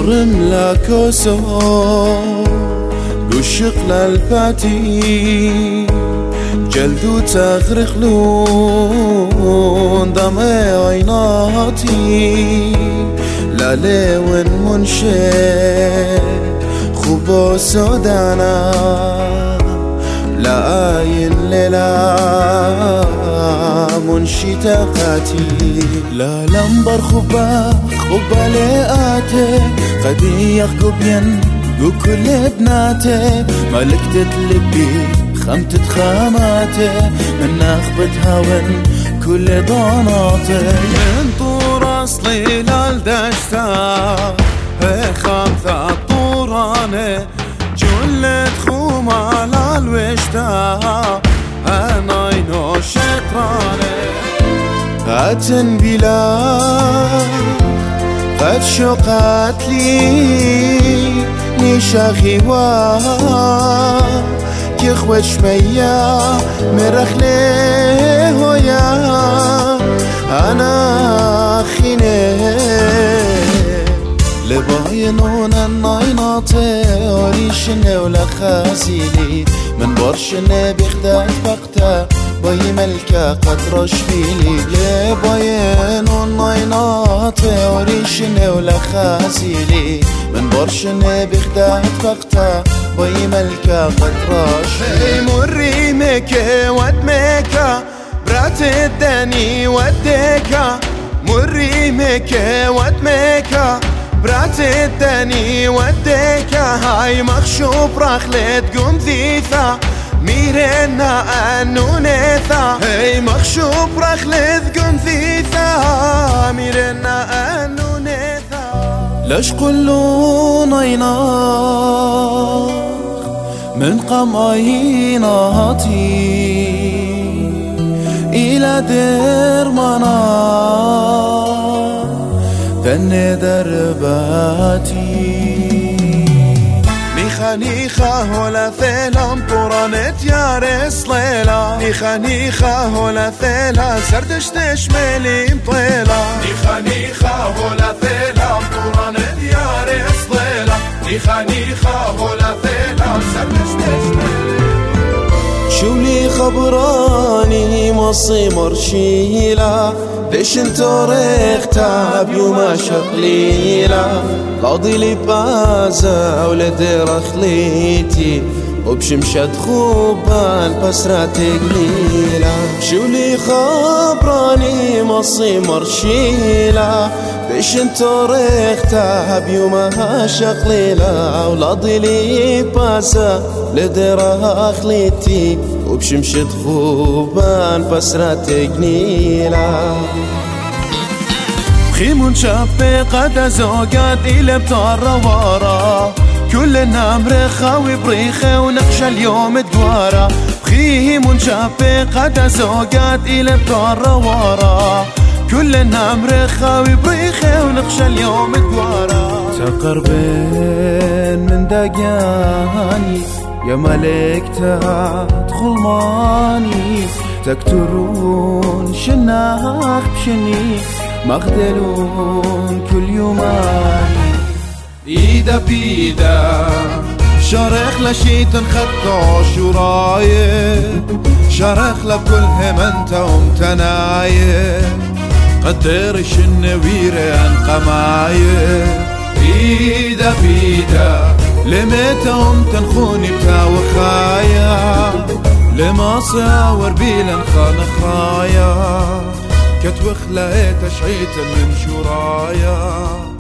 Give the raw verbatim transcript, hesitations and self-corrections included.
ملا كوسو قشق للباتي جلدو تغرخلون دمي عيناتي لالون منشي خوبو سودانا لآين ليلا منشي تقاتي لا لمبر خوبا خوبا لقاتي قدي يخقبين قو كل بناتي ملكتت لبي خمتت خاماتي من نخبت هون كل ضناتي من طور أصلي للدشتا هي خمثة طوراني جلت خوما للوشتا أنا ينو شطراني هاتن بلا قد شقت لي نشاخي واه كخوت شمية مرخلي هويا أنا خيني لباينون النايناتي وريشني ولا خازيلي من برشني بيخدات بقتا باي ملكة قد رشبيلي لباينون النايناتي وريشني ولا خازيلي من برشني بيخدات بقتا باي ملكة قد رشبيلي مري ميكي ودميكا برات الدني وديكا مري ميكي ودميكا برات الدني وديكا هاي مخشوب رخلت قم ذيثا ميرنا أنو نيثا هاي مخشوب رخلت قم ذيثا ميرنا أنو نيثا لش قلون عيناك من قمعيناتي إلى دير مناك تني درباتي نيخا نيخا هولا ثيلام طورانت يا ريس ليلة نيخا نيخا هولا ثيلا سردشتش ميلي مطيلة نيخا نيخا هولا ثيلام طورانت يا ريس ليلة نيخا نيخا هولا ثيلا سردشتش ميلي شولي خبراني مصي مرشيلة ليش انتو ريختا بيوما شقليلة قاضي لي بازا ولدي رخليتي وبشمشد خوبان بسراتي قليلة شولي خبراني مصي مرشيلة ليش انتو ريختا بيوما شقليلة ولادي لي بازا ولدي رخليتي وبشمشد خوبان بسراتي قليلة خيمون شابي قد زوجات إلى بطار ورا كل النمر خاوي بريخة ونقشة اليوم دوارا خيمون شابي قد زوجات إلى بطار ورا كل النمر خاوي بريخة ونقشة اليوم دوارا تقربين من دقاني يا ملكتا ادخل ماني تكترون شناخ بشني مغدلون كل يوماني إيدا بيدا شارخ لشيت خطا شرايه شارخ لكلهم انت ومتنايه قدرش النويرة عن قمايه إيدا بيدا لميتهم تنخوني بتا وخايا لما صاور بيلن خان خايا كتوخ لقيت شعيت من شرايا